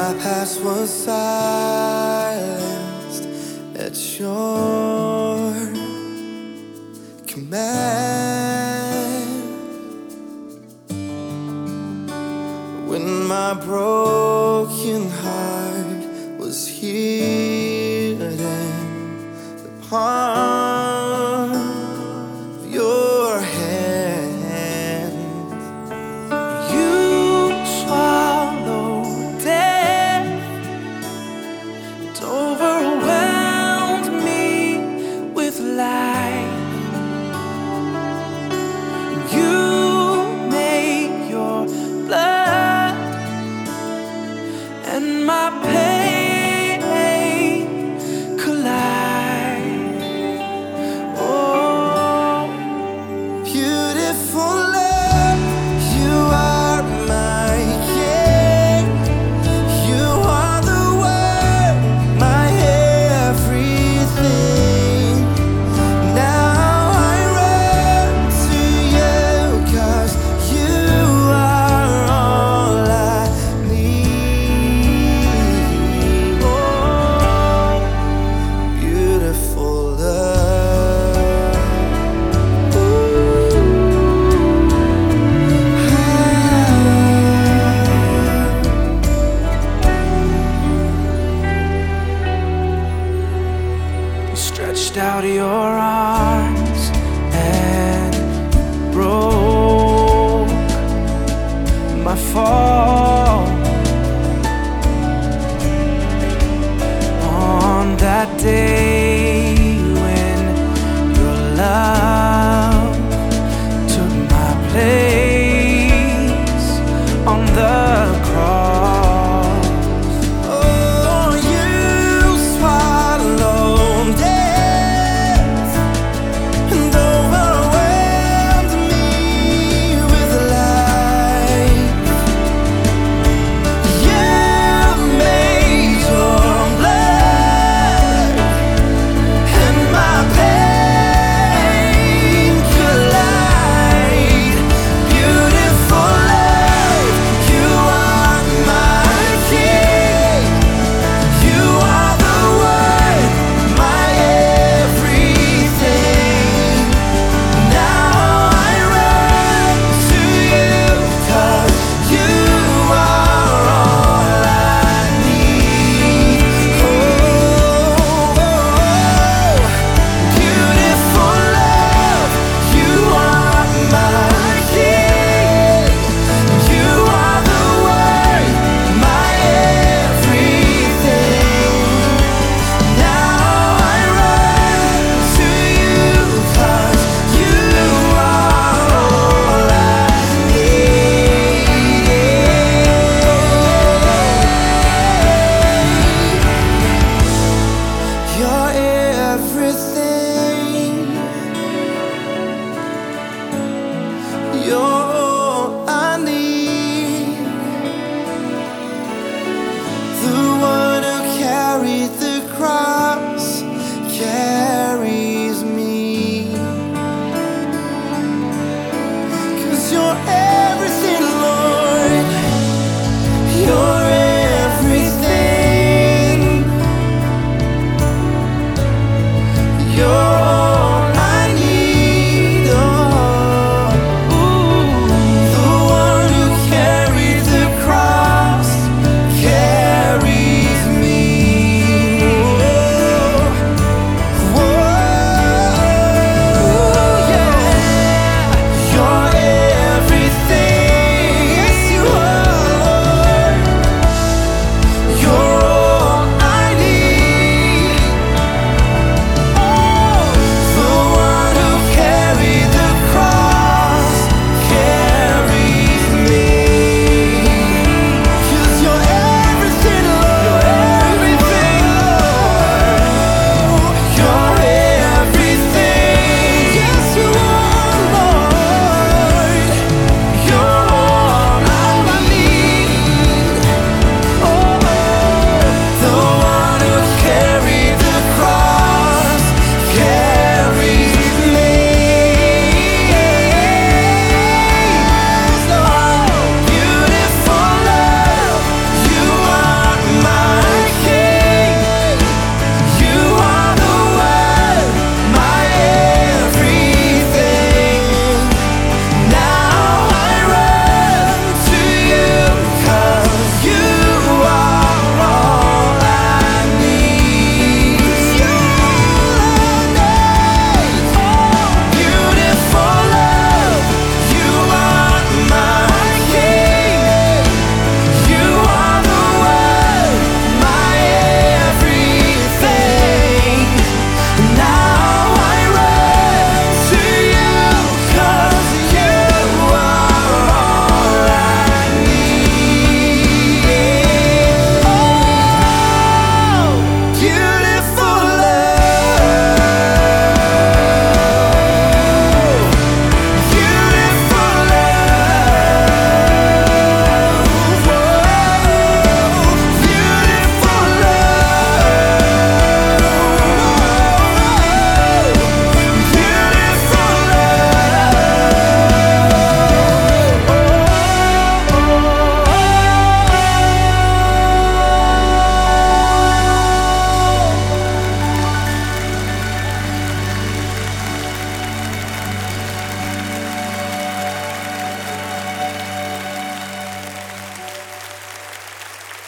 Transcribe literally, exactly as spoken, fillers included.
my past was silenced at your command. When my broken heart was healed in the palm of your hand, you swallowed death. It overwhelmed me with life. You made your blood and my pain collide. Oh, beautiful love, you are my king. You are the word, my everything. Now I run to you, 'cause you are all I need. Oh, beautiful love. you stretched out your arms and broke my fall.